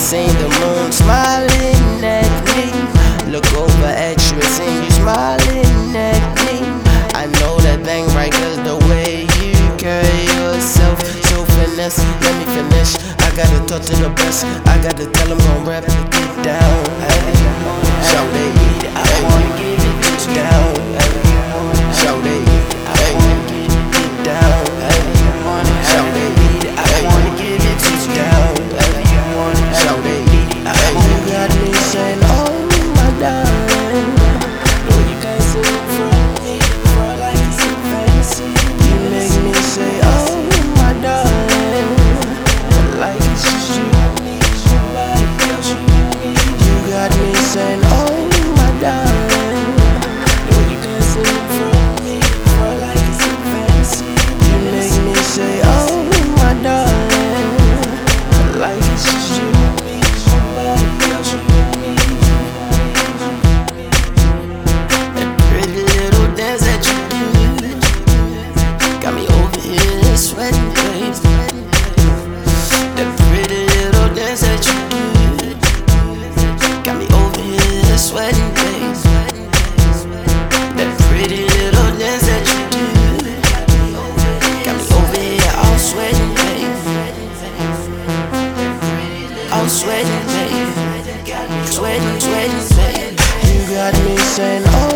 seen the moon smiling at me. Look over at you and see you smiling at me. I know that thing right, cause the way you carry yourself, so finesse. Let me finish, I gotta talk to the best. I gotta tell them gon' rap, get down. Shout it, I wanna get it down. Shout it, I wanna get it down. Shout it, I wanna get it down. Shout it, you got me saying, oh my darling, no, you can't see it from me, for like it's a fantasy. You make me say, oh my darling, like it's just you and me, nobody else, you and me. You got me saying, oh my darling, no, you can't see it from me, for like it's a fantasy. You make me say, oh my darling, like it's just you and me, nobody else, you and me. That pretty little dance that you do got me over here sweating, babe. That pretty little dance that you do got me over here sweating, babe. That pretty little dance that you do got me over here all sweating, babe. All sweating, babe. Sweating, babe. You got me saying, oh